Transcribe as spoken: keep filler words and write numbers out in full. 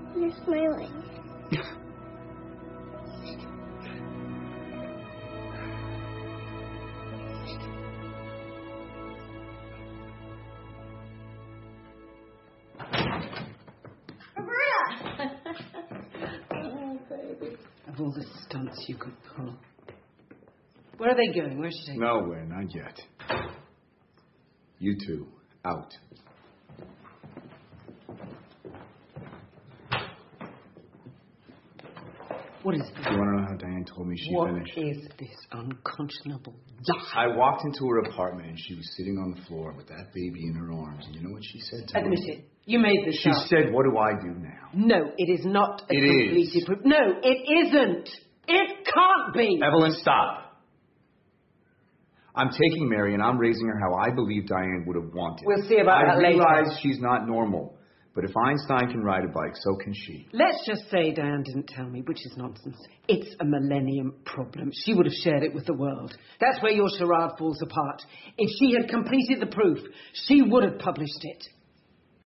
You're smiling. Of all the stunts you could pull. Where are they going? Where's she taking? Nowhere, not yet. You two, out. What is this? You want to know how Diane told me she what finished? What is this unconscionable lie? I walked into her apartment and she was sitting on the floor with that baby in her arms. And you know what she said to Admit me? it. You made this She up. said, what do I do now? No, it is not a it completed is. proof. No, it isn't. It can't be. Evelyn, stop. I'm taking Mary and I'm raising her how I believe Diane would have wanted. We'll see about I that later. I realize she's not normal. But if Einstein can ride a bike, so can she. Let's just say Diane didn't tell me, which is nonsense. It's a millennium problem. She would have shared it with the world. That's where your charade falls apart. If she had completed the proof, she would have published it.